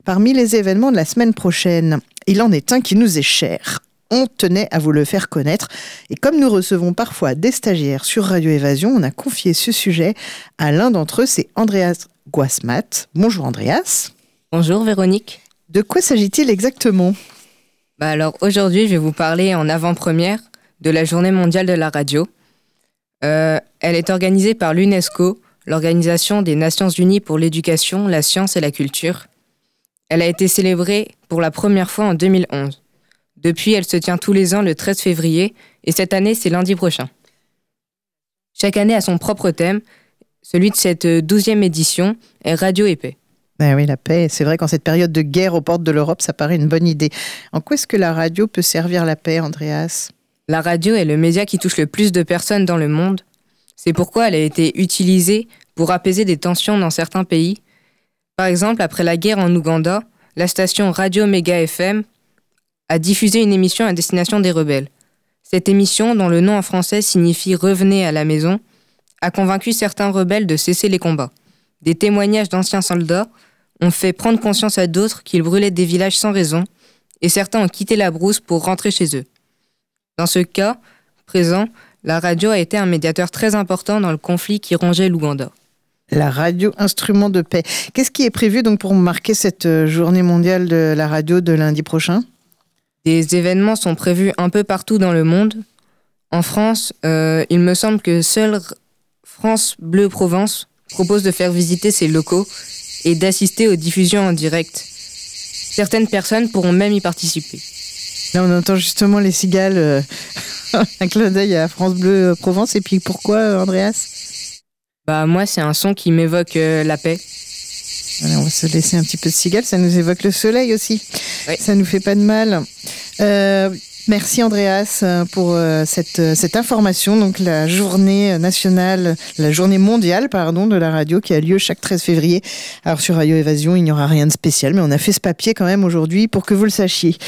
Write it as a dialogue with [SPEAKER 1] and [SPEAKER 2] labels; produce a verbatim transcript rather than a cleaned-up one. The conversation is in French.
[SPEAKER 1] Parmi les événements de la semaine prochaine, il en est un qui nous est cher. On tenait à vous le faire connaître. Et comme nous recevons parfois des stagiaires sur Radio Évasion, on a confié ce sujet à l'un d'entre eux, c'est Andreas Guasmat. Bonjour Andreas.
[SPEAKER 2] Bonjour Véronique.
[SPEAKER 1] De quoi s'agit-il exactement ?
[SPEAKER 2] Bah alors aujourd'hui, je vais vous parler en avant-première de la Journée mondiale de la radio. Euh, elle est organisée par l'UNESCO, l'Organisation des Nations Unies pour l'éducation, la science et la culture. Elle a été célébrée pour la première fois en deux mille onze. Depuis, elle se tient tous les ans le treize février et cette année, c'est lundi prochain. Chaque année a son propre thème. Celui de cette douzième édition est Radio et paix.
[SPEAKER 1] Ben oui, la paix, c'est vrai qu'en cette période de guerre aux portes de l'Europe, ça paraît une bonne idée. En quoi est-ce que la radio peut servir la paix, Andreas ?
[SPEAKER 2] La radio est le média qui touche le plus de personnes dans le monde. C'est pourquoi elle a été utilisée pour apaiser des tensions dans certains pays. Par exemple, après la guerre en Ouganda, la station Radio Méga F M a diffusé une émission à destination des rebelles. Cette émission, dont le nom en français signifie « Revenez à la maison », a convaincu certains rebelles de cesser les combats. Des témoignages d'anciens soldats ont fait prendre conscience à d'autres qu'ils brûlaient des villages sans raison, et certains ont quitté la brousse pour rentrer chez eux. Dans ce cas présent, la radio a été un médiateur très important dans le conflit qui rongeait l'Ouganda.
[SPEAKER 1] La radio, instrument de paix. Qu'est-ce qui est prévu donc pour marquer cette journée mondiale de la radio de lundi prochain ?
[SPEAKER 2] Des événements sont prévus un peu partout dans le monde. En France, euh, il me semble que seule France Bleu Provence propose de faire visiter ses locaux et d'assister aux diffusions en direct. Certaines personnes pourront même y participer.
[SPEAKER 1] Là, on entend justement les cigales. Euh, un clin d'œil à France Bleu Provence. Et puis pourquoi, Andreas ?
[SPEAKER 2] Bah moi, c'est un son qui m'évoque euh, la paix.
[SPEAKER 1] Allez, on va se laisser un petit peu de cigale, ça nous évoque le soleil aussi.
[SPEAKER 2] Oui.
[SPEAKER 1] Ça nous fait pas de mal. Euh, merci Andreas pour euh, cette, cette information. Donc la journée nationale, la journée mondiale pardon, de la radio qui a lieu chaque treize février. Alors sur Radio Évasion, il n'y aura rien de spécial, mais on a fait ce papier quand même aujourd'hui pour que vous le sachiez.